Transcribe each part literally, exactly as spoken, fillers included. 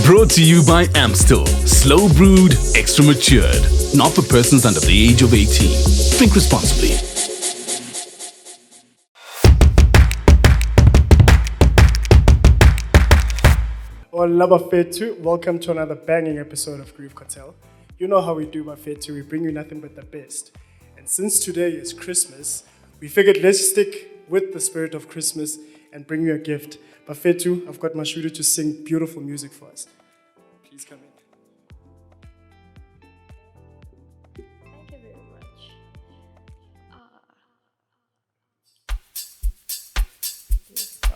Brought to you by Amstel. Slow brewed, extra matured. Not for persons under the age of eighteen. Drink responsibly. Well, love of Fair two, welcome to another banging episode of Groove Cartel. You know how we do by Fair two, we bring you nothing but the best. And since today is Christmas, we figured let's stick with the spirit of Christmas and bring you a gift. But Fair two, I've got Mashudu to sing beautiful music for us. Please come in. Thank you very much. Uh, let's go.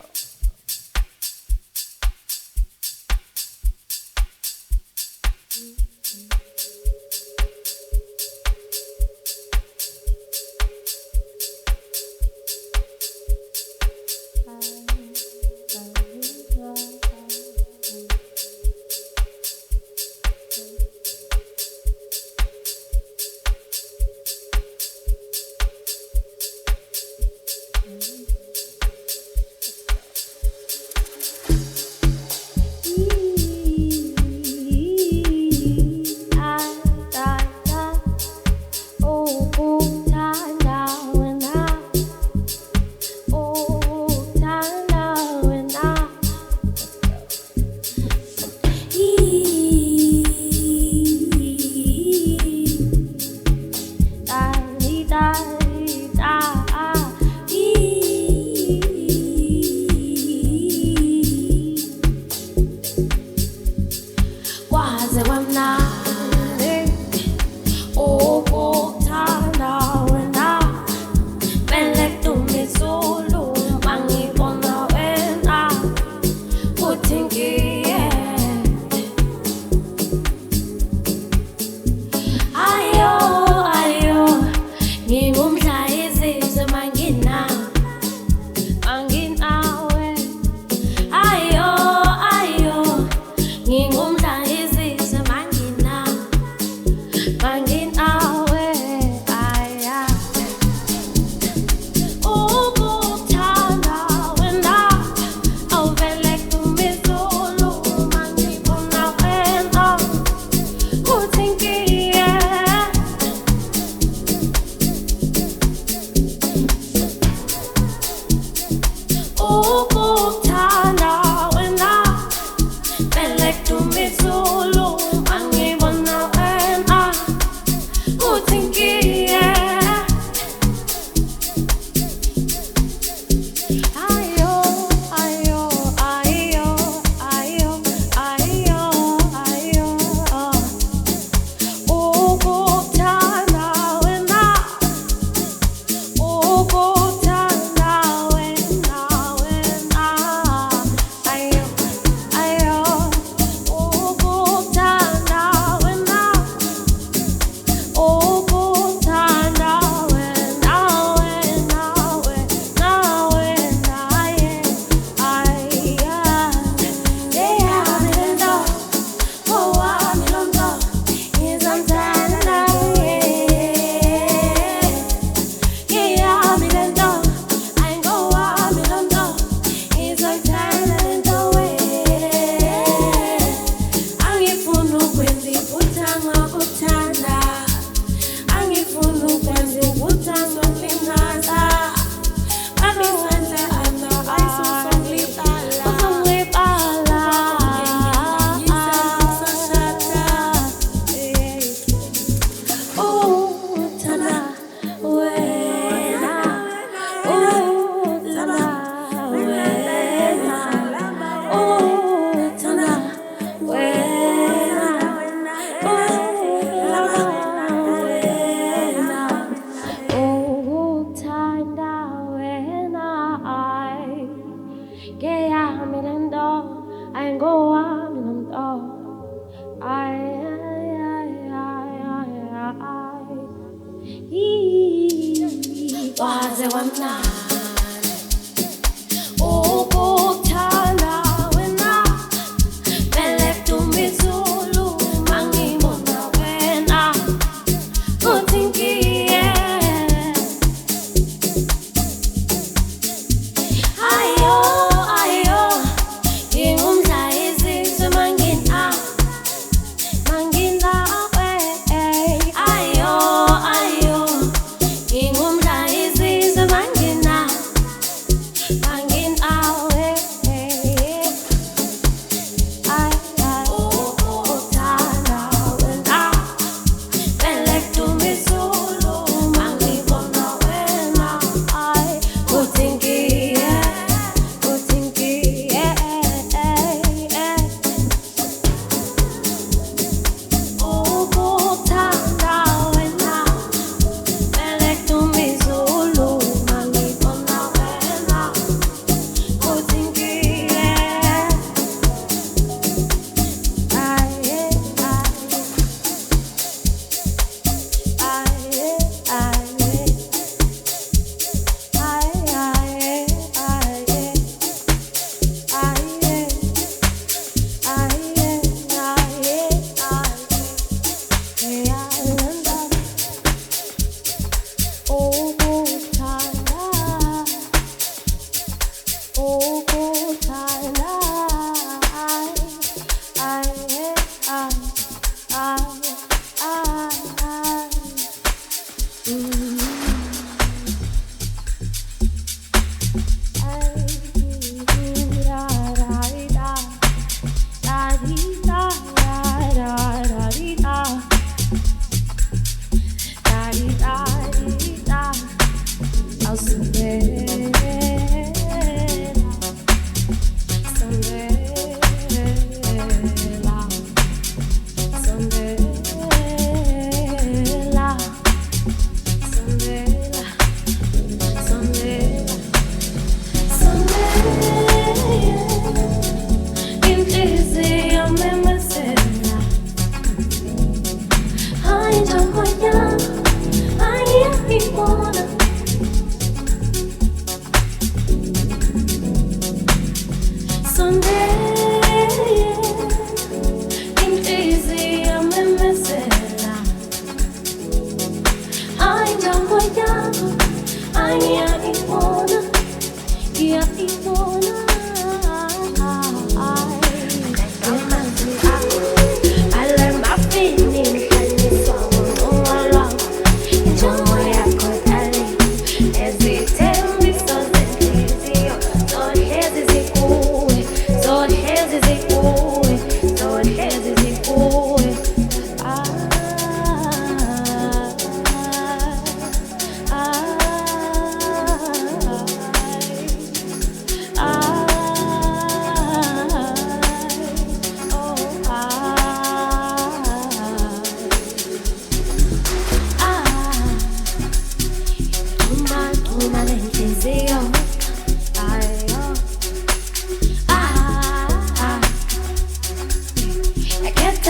Ayo, ayo, ngingumdla izizwe mangina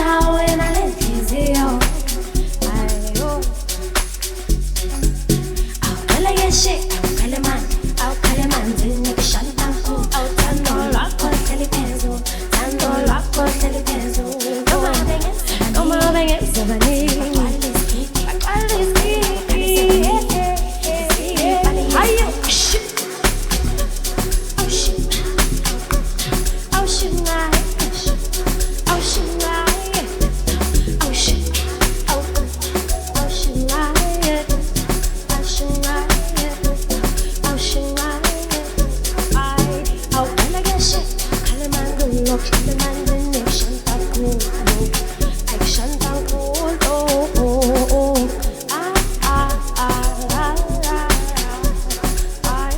wena lenhliziyo ayo awukhale yeshe awukhale manje awukhale manzi nikushanta nku awuthando lwakho hleli phezulu thando lwakho hleli phezulu noma bengenzeka noma bengenzeka nini baqala isikiki ayo shit oh shit oh shit oh shit oh shit oh oh shit oh shit oh shit I oh kala gashe kala mango lo kala mango ne shanta ko ai shanta ko oh oh oh ah ah ah ah ah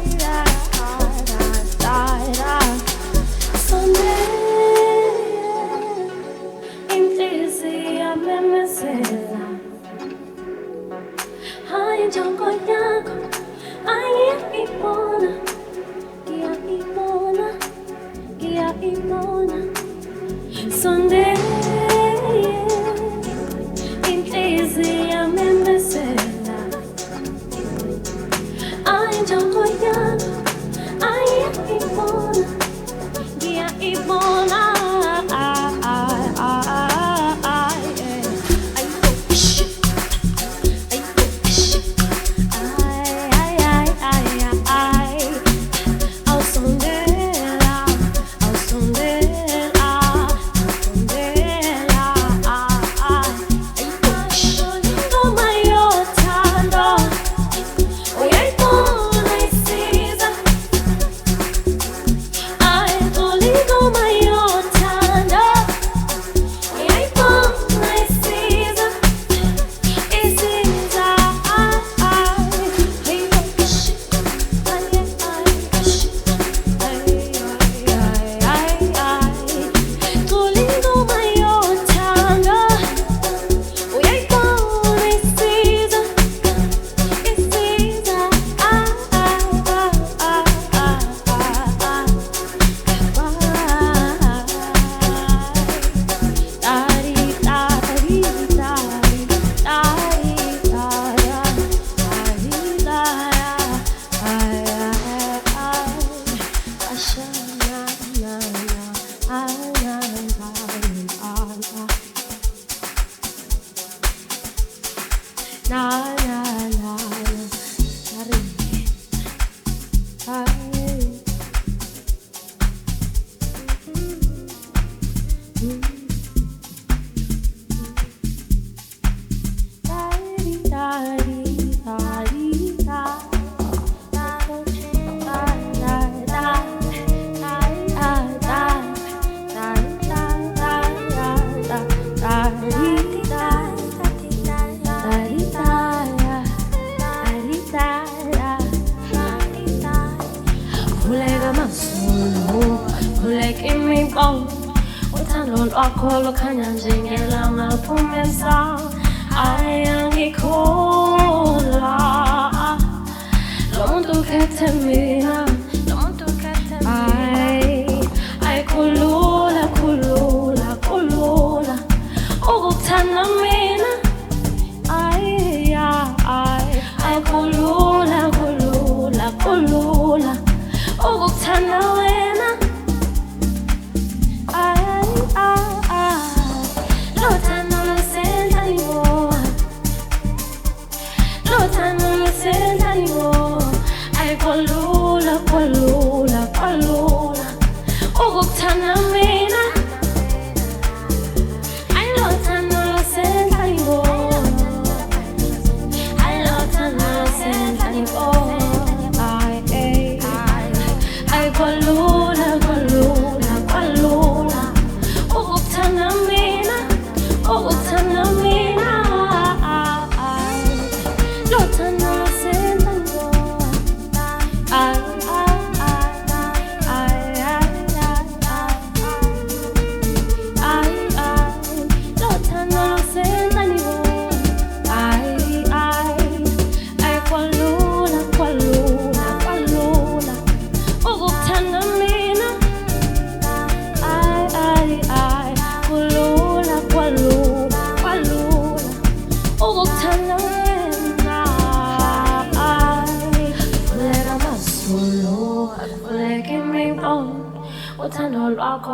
ah ah Someday inhliziyami memezela hayi injongo yakho ayiyibona ngiyayibona ngiyayibona Someday inhliziyami memezela hayi injongo yakho ayiyibona ngiyayibona ah ah ah ah ayo shit ayo shit ay ay ay ay ao som dela ao som dela ao som dela ah ah ayo shit no maior tando oi ai bona precisa ai tô lindo maior tando oi ai bona precisa precisa ai ai ayo shit ay ay shit ay ay ay ay tô lindo maior tando oi ai bona precisa precisa ai ai ai ai Na na na na Uthando lwakho lukhanya njengelanga phumeza ayangikholwa lo muntu ukhethe mina lo muntu ukhethe mina ay khulula khulula khulula ukuthanda mina ay ay ay khulula khulula khulula ukuthanda wena Lutano senza ni mo, ai kolula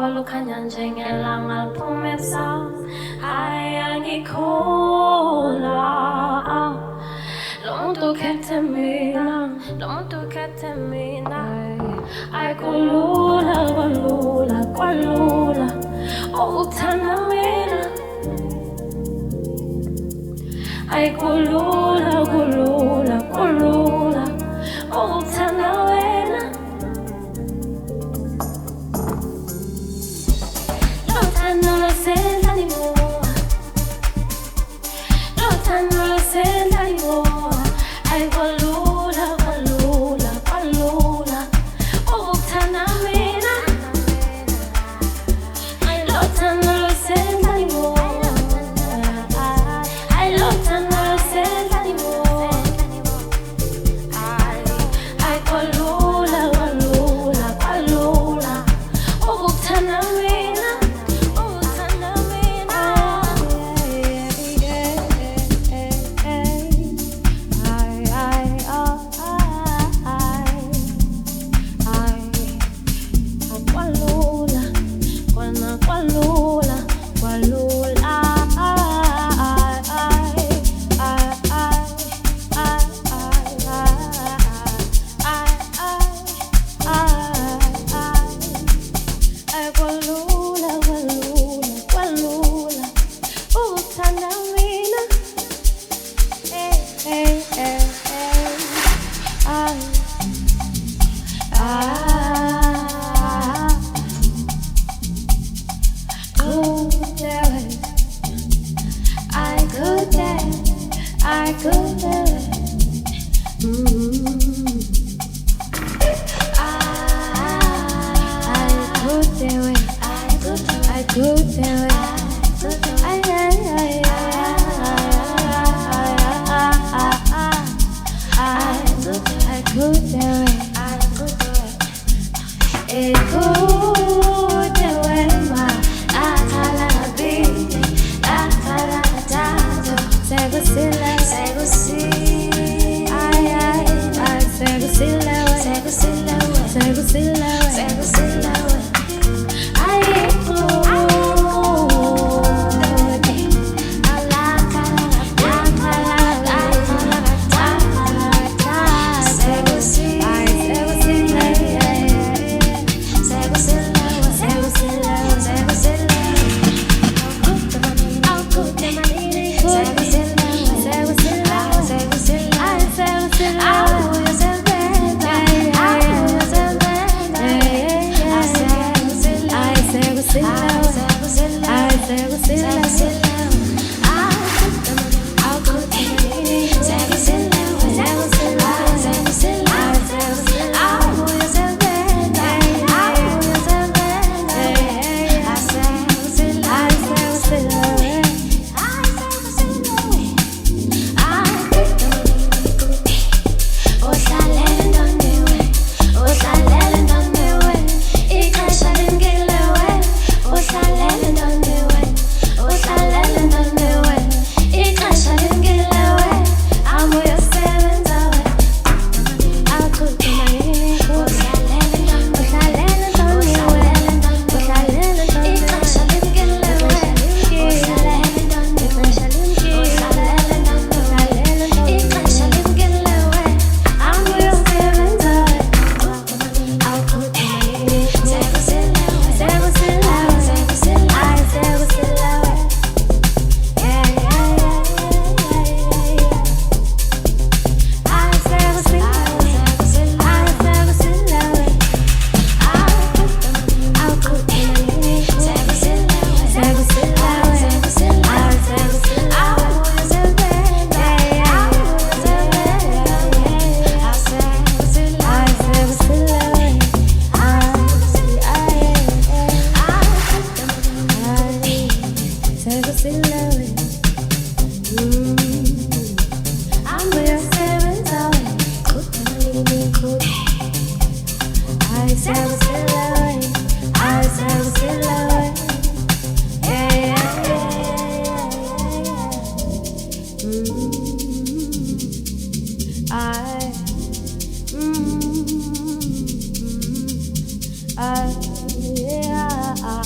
lukhanya njengelanga liphumeza ayangikhola lo muntu ukhethe mina lo muntu ukhethe mina ayikulula kwalula kwalula ukuthanda mina ayikulula kulula kulula ukuthanda wena lothando lwasendlalimo lothando lwasendlalimo ayikulula kwalula kwalula ukuthanda mina lothando lwasendlalimo lothando lwasendlalimo ayikulula kwalula kwalula ukuthanda mina ukuthanda mina kwalula kwana kwalula kwalula I could do it. Mm-hmm. I, I could do it. I could, I could do it. I, I, I, I, I could do it. I could do it. It could do it. Ma, la ta la bi, la ta la da do. Say go silly. Say go silly. Ay ay ay. Say go silly. Say go silly. Say go silly. Say go silly. Ay oh. I, yeah, I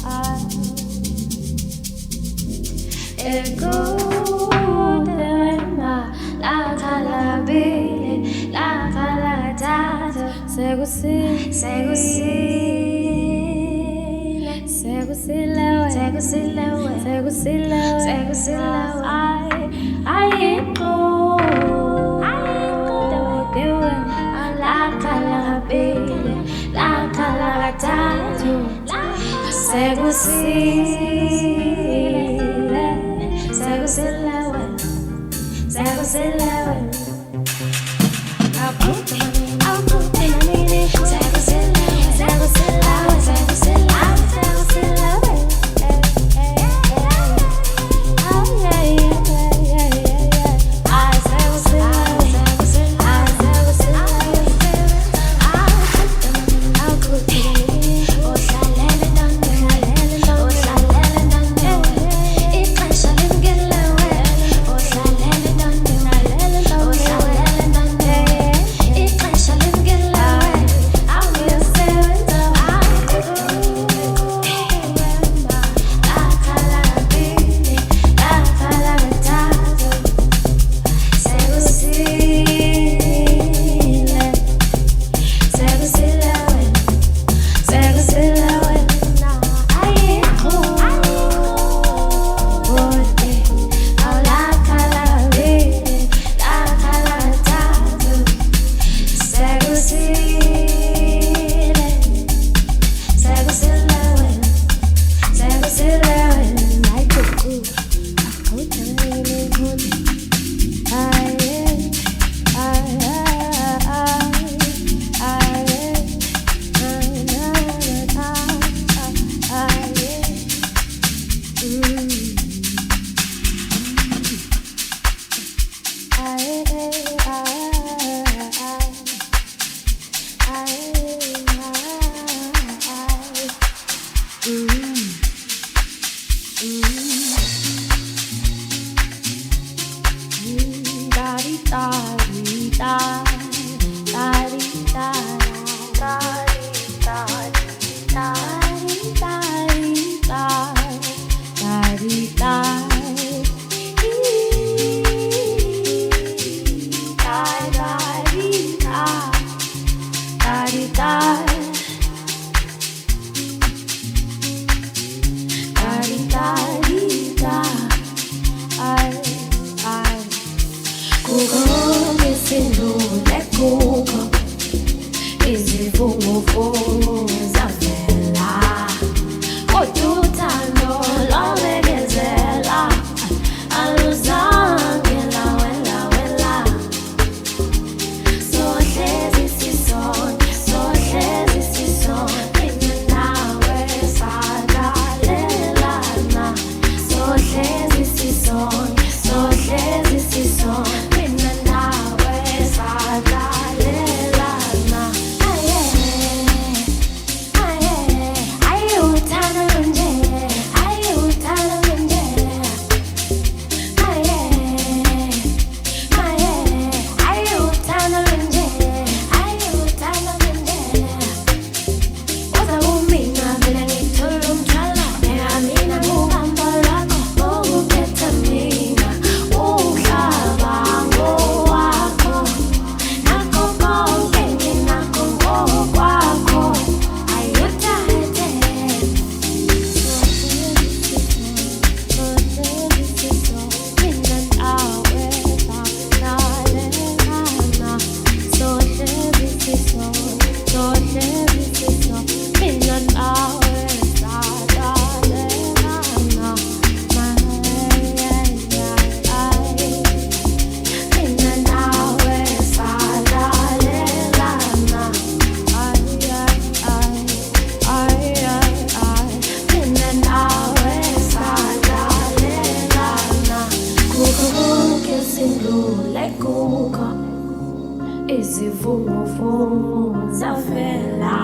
izivunguvungu zavela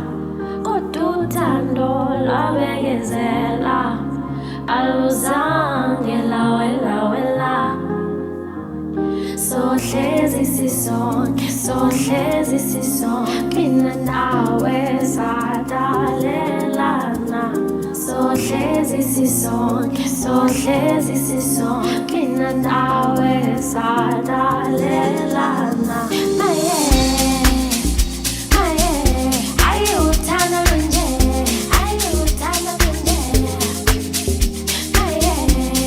kodwa uthando lwabekezela aluzange lawela wela sohlezi sisonke sohlezi sisonke mina nawe sadalelana so sohlezi sisonke sohlezi sisonke mina nawe sadalelana maye maye ayuthanda nje ayuthanda nje maye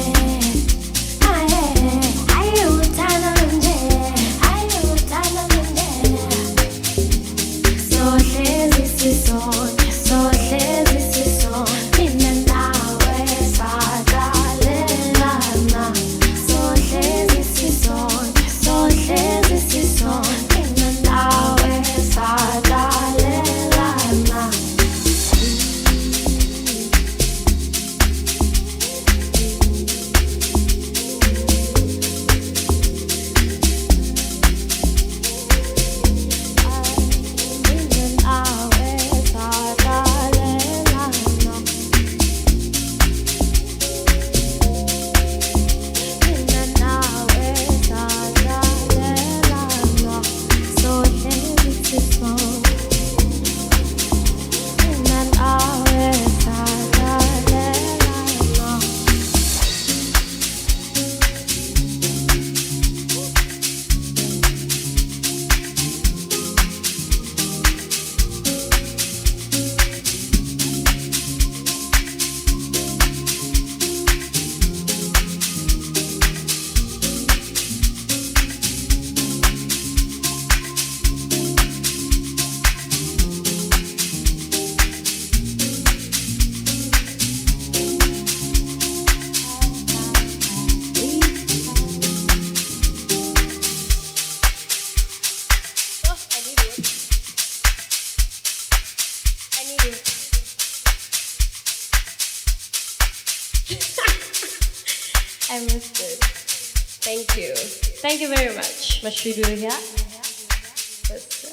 maye ayuthanda nje ayuthanda nje sohlezi sisonke sohlezi sisonke mina nawe sadalelana sohlezi sisonke sohlezi sisonke mina nawe sadalelana mina nawe sadalelana mina nawe sadalelana sohlezi sisonke mina nawe sadalelana I missed it. Thank you. Thank you very much. What should we do here? Let's,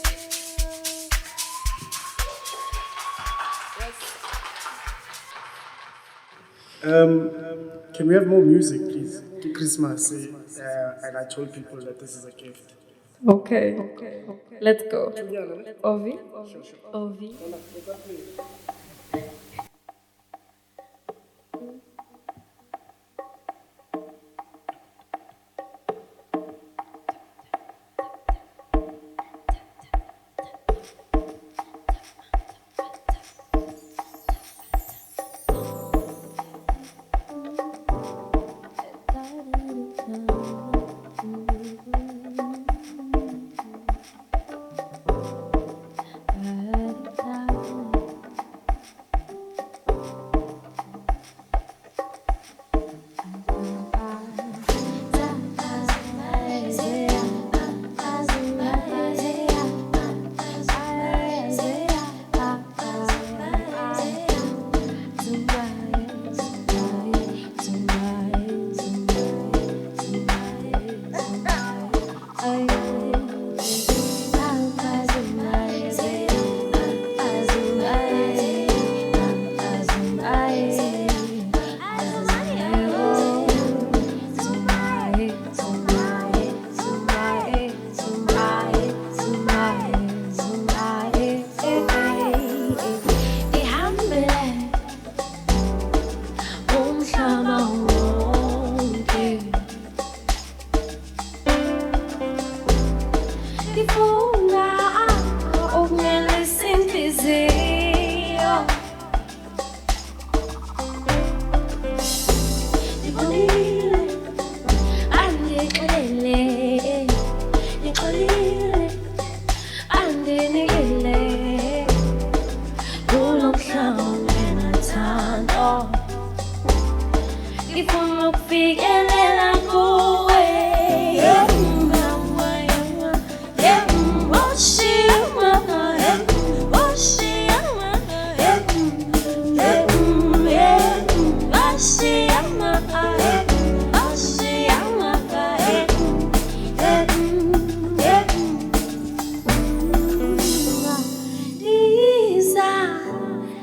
Um, can we have more music, please? To Christmas, uh, and I told people that this is a gift. Okay. Okay. Let's go. Ovi. Ovi.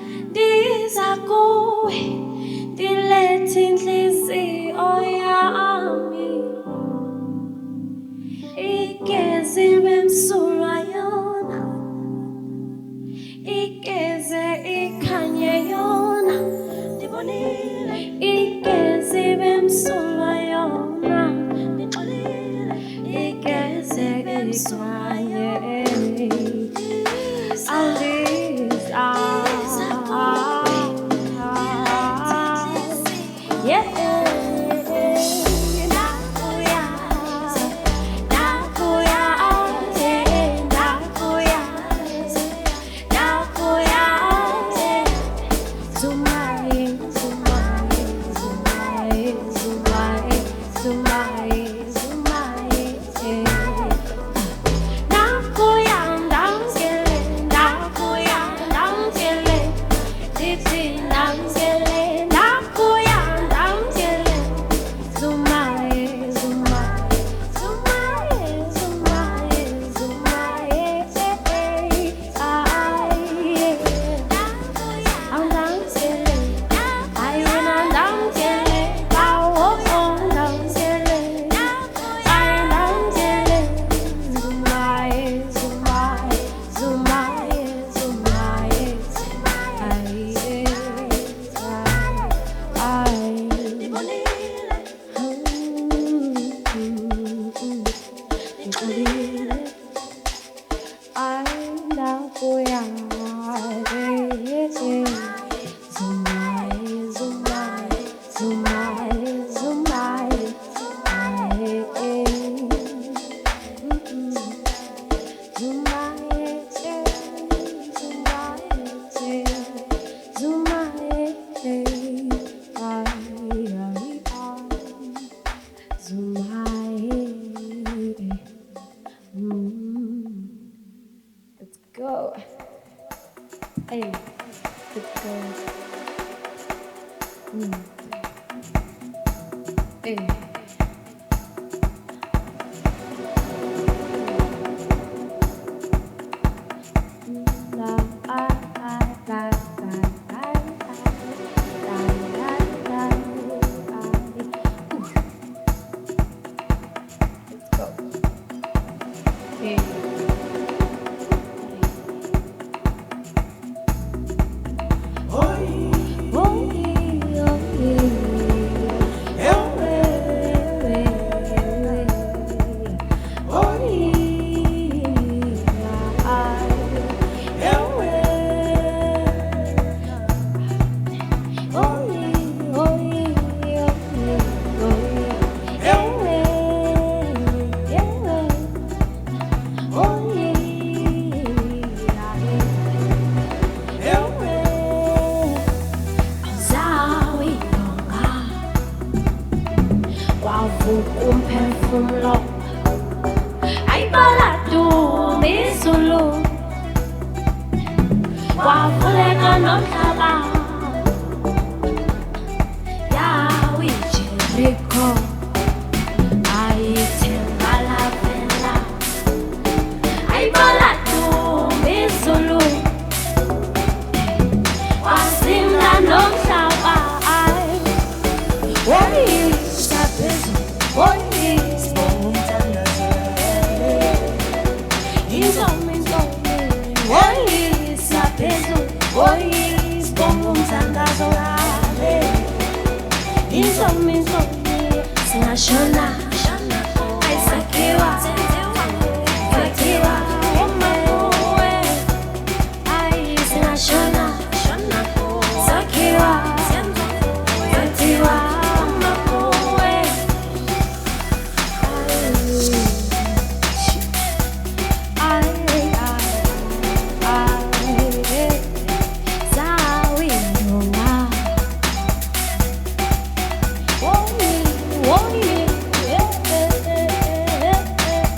Diza kuwe, dilethi inhliziyo yami. Oh, yeah.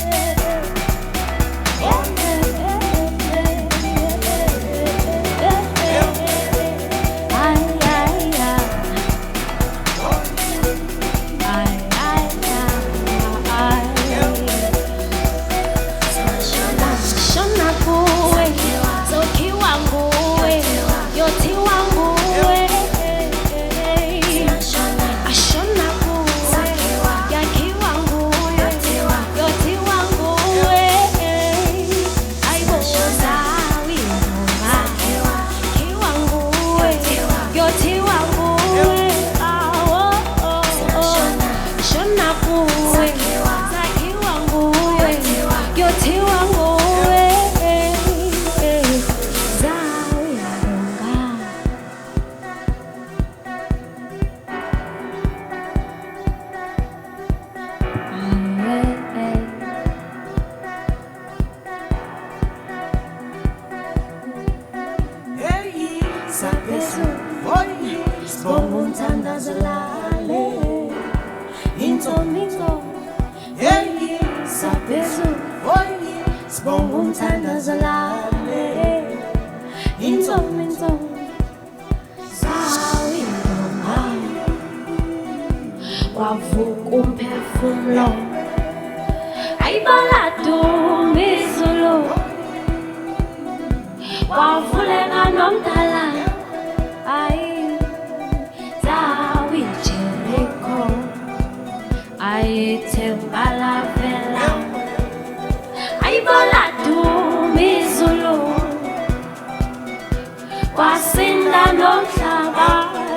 umthandazo lami intombi intombi sawinoma wavuka umphefumulo ayibala dumisulu wavuleka nomdala ayi zawi Jericho ayithemba lavela ayibala dumisulu kwasinda nomhlaba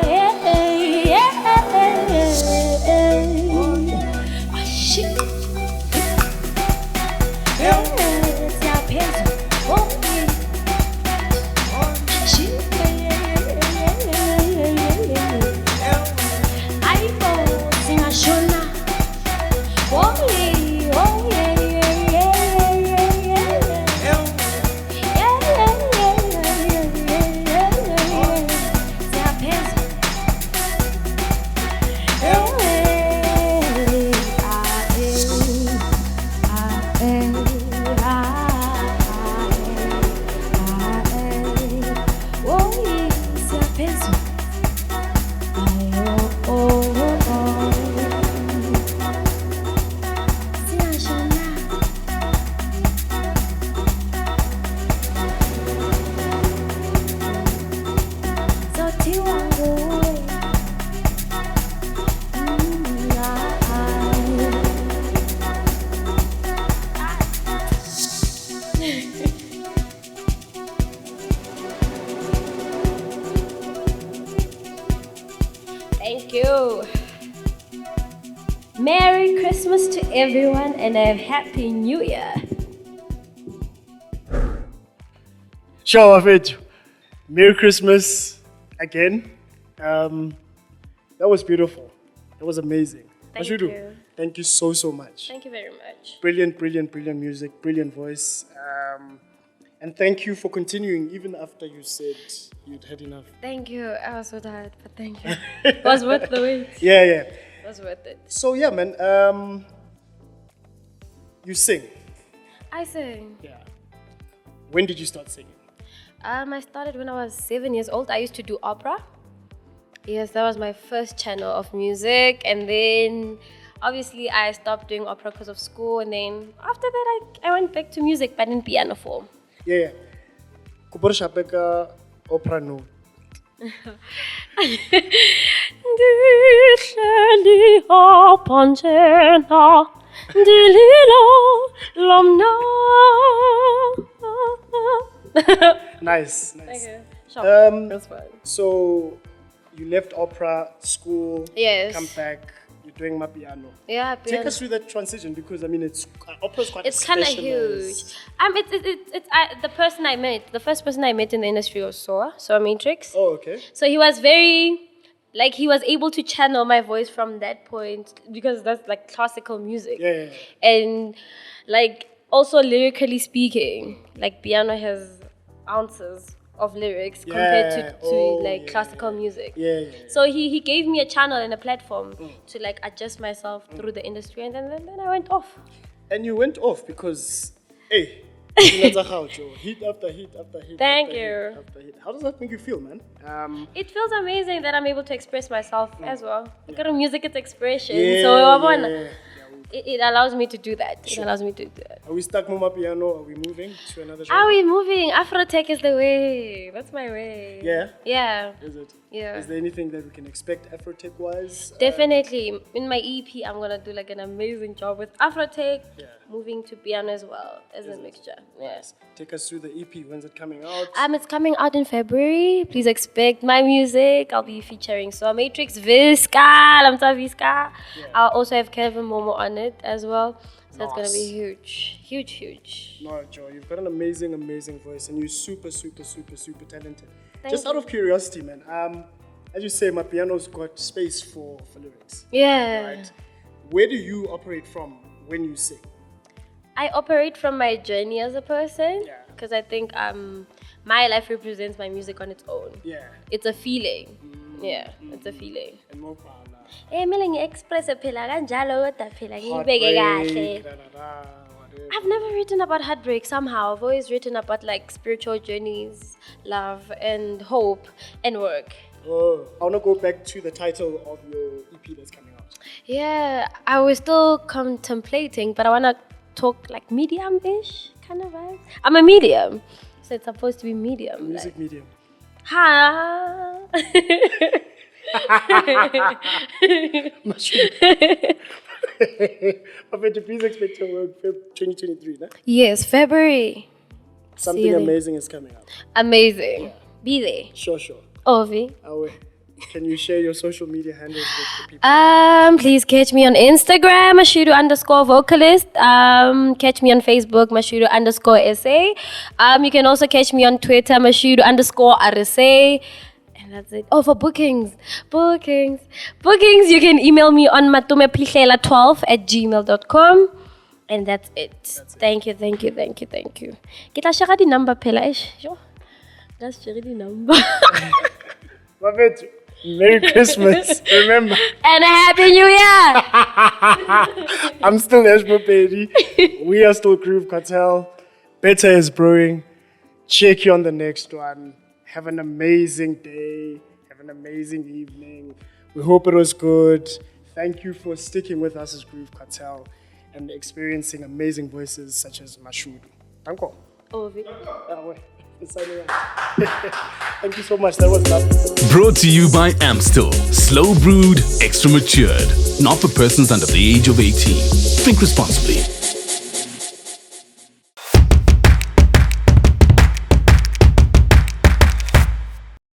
Thank you. Merry Christmas to everyone and a Happy New Year. Sure, Afetu. Merry Christmas again. Um, that was beautiful. That was amazing. Thank Mashudu, you. Thank you so, so much. Thank you very much. Brilliant, brilliant, brilliant music, brilliant voice. Um, and thank you for continuing even after you said you'd had enough. Thank you. I was so tired, but thank you. It was worth the wait. Yeah, yeah. It was worth it. So, yeah, man. Um, you sing. I sing. Yeah. When did you start singing? Um, I started when I was seven years old. I used to do opera. Yes, that was my first channel of music. And then, obviously, I stopped doing opera because of school. And then, after that, I, I went back to music, but in piano form. Yeah, yeah. Kubur Shapeka opera no. Dihleli aphanjena dililo lomna. Nice, nice. Thank you. Sure. Um, That's fine. So, you left opera, school, Yes. come back, you're doing my piano. Yeah, Take piano. us through that transition because, I mean, it's uh, opera's quite It's kind of specialized. huge. Um, it's it's it's, it's I, the person I met. The first person I met in the industry was Soa, Soa Matrix. Oh, okay. So he was very, like, he was able to channel my voice from that point because that's like classical music. Yeah, yeah, yeah. And like also lyrically speaking, like piano has ounces of lyrics compared to, to Oh, like yeah, classical yeah. music. Yeah, yeah, yeah. So he, he gave me a channel and a platform to like adjust myself through the industry, and then, then then I went off. And you went off because, hey, heat after heat after heat after heat. Thank after you. Heat after heat. How does that make you feel, man? Um, It feels amazing that I'm able to express myself as well. Because music is expression. yeah, so yeah, everyone, yeah. it, it allows me to do that. It Sure. allows me to do that. Are we stuck Mama Piano? Are we moving to another genre? Are we moving? Afrotech is the way. That's my way. Yeah? Yeah. Is it? Yeah. Is there anything that we can expect Afrotech wise? Definitely. In my E P, I'm going to do like an amazing job with Afrotech, Yeah. moving to piano as well as a mixture. Yes. Take us through the E P. When's it coming out? Um, it's coming out in February. Please expect my music. I'll be featuring So Matrix, Visca, Lamta Visca. I'll also have Kevin Momo on it as well. So it's gonna Nice. be huge, huge, huge. No, Joe, you've got an amazing, amazing voice, and you're super, super, super, super talented. Thank Just out you. of curiosity, man. Um, as you say, my piano's got space for, for lyrics. Yeah. Right? Where do you operate from when you sing? I operate from my journey as a person Yeah. because I think um my life represents my music on its own. Yeah. It's a feeling. Yeah, it's a feeling. And more power. Eh, mele ngi-express phela kanjalo kodwa phela ngiyibeke kahle. Heartbreak, da, da, da, I've never written about heartbreak somehow. I've always written about like spiritual journeys, love, and hope, and work. Oh, I want to go back to the title of your E P that's coming out. Yeah, I was still contemplating, but I want to talk like medium-ish kind of vibe. I'm a medium, so it's supposed to be medium. Music like. medium. Ha! Mafethu, please expect your work Feb twenty twenty-three, no? Yes, February. Something See you amazing is coming up. Amazing. Be there. Sure, sure. Ovi. Awe. Can you share your social media handles with the people? Um, please catch me on Instagram, Mashudu underscore vocalist. Um, catch me on Facebook, Mashudu underscore S A. Um, you can also catch me on Twitter, Mashudu underscore R S A. And that's it. Oh, for bookings, bookings, bookings, you can email me on matumeplicela twelve at gmail dot com. And that's it. That's it. Thank you, thank you, thank you, thank you. Kita share the number, Pela. Ish. Let's share the number. Mafethu, Merry Christmas. Remember. And a Happy New Year. I'm still Eshmo Pedi. We are still Groove Cartel. Better is brewing. Check you on the next one. Have an amazing day. Have an amazing evening. We hope it was good. Thank you for sticking with us as Groove Cartel and experiencing amazing voices such as Mashudu. Thank you. Ovi. Thank you so much. That was lovely. Brought to you by Amstel. Slow brewed, extra matured. Not for persons under the age of eighteen. Drink responsibly.